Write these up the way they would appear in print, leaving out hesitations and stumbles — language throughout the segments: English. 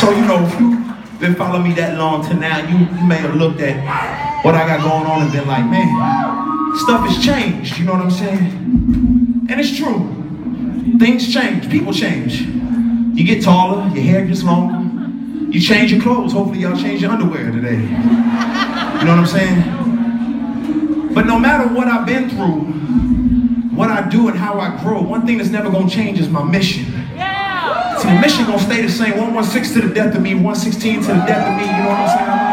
So, you know, if you've been following me that long to now, you may have looked at what I got going on and been like, man, stuff has changed, you know what I'm saying? And it's true. Things change, people change. You get taller, your hair gets longer, you change your clothes. Hopefully y'all change your underwear today. You know what I'm saying? But no matter what I've been through, what I do and how I grow, one thing that's never gonna change is my mission. See, the mission gonna stay the same. 116 to the death of me, 116 to the death of me, you know what I'm saying? I'm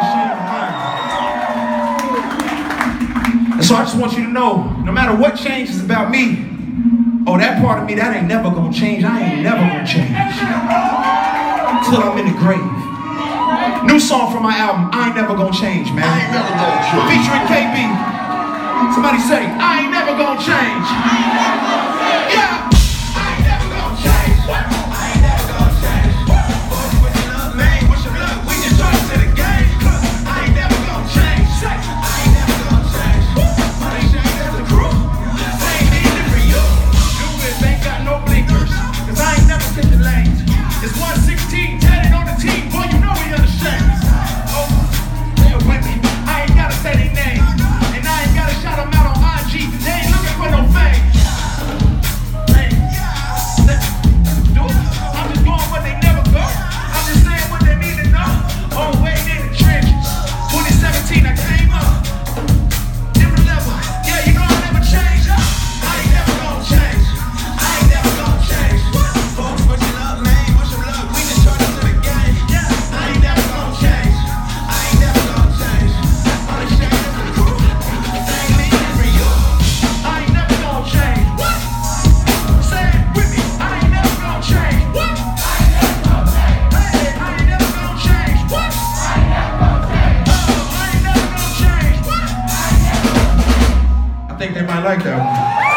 not ashamed of mine. And so I just want you to know, no matter what changes about me, oh, that part of me, that ain't never gonna change. I ain't never gonna change. Till I'm in the grave. New song from my album, I Ain't Never Gonna Change, man. I ain't never gonna change. Featuring KB. Somebody say, I ain't never gonna change. Yeah. I ain't never gonna change. I ain't never gonna change. What's your love, man? What's your love? We just trying to the game. I ain't never gonna change. I ain't never gonna change. Money change as a crew. Same needed for you. Do it, ain't got no blinkers. Cause I ain't never taking lanes. It's 116, tatted on the team. Boy, you know we understand. Oh, they're with me. I ain't gotta say their name. And I ain't gotta shout them out on IG. They ain't looking for no fame. Hey, do it. I'm just going where they never go. I'm just saying what they need to know. Oh, way in the trenches. 2017, I came up. Different level. Yeah, you know I never change. I ain't never gonna change. I ain't never gonna change. Folks, what you love, man? What's your love? We just turned into the game. Yeah, I ain't never gonna change. I ain't never gonna change. All the shit is the crew. Same needed for you. I ain't never gonna change. What? Say it with me. I ain't never gonna change. What? I ain't never gonna change. Hey, I ain't never gonna change. What? I ain't never gonna change. Oh, I ain't never gonna change. What? I ain't never gonna change. I think they might like that one.